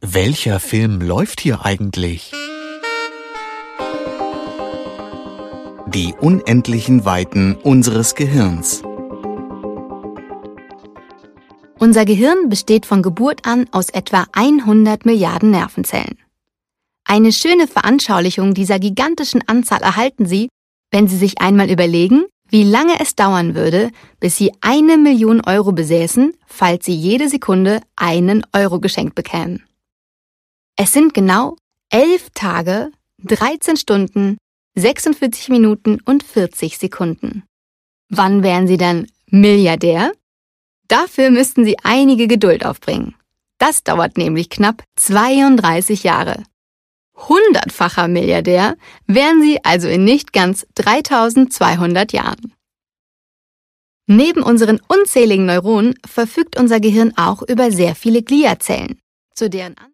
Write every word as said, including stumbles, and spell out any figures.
Welcher Film läuft hier eigentlich? Die unendlichen Weiten unseres Gehirns. Unser Gehirn besteht von Geburt an aus etwa hundert Milliarden Nervenzellen. Eine schöne Veranschaulichung dieser gigantischen Anzahl erhalten Sie, wenn Sie sich einmal überlegen, wie lange es dauern würde, bis Sie eine Million Euro besäßen, falls Sie jede Sekunde einen Euro geschenkt bekämen. Es sind genau elf Tage, dreizehn Stunden, sechsundvierzig Minuten und vierzig Sekunden. Wann wären Sie dann Milliardär? Dafür müssten Sie einige Geduld aufbringen. Das dauert nämlich knapp zweiunddreißig Jahre. Hundertfacher Milliardär wären Sie also in nicht ganz dreitausendzweihundert Jahren. Neben unseren unzähligen Neuronen verfügt unser Gehirn auch über sehr viele Gliazellen, zu deren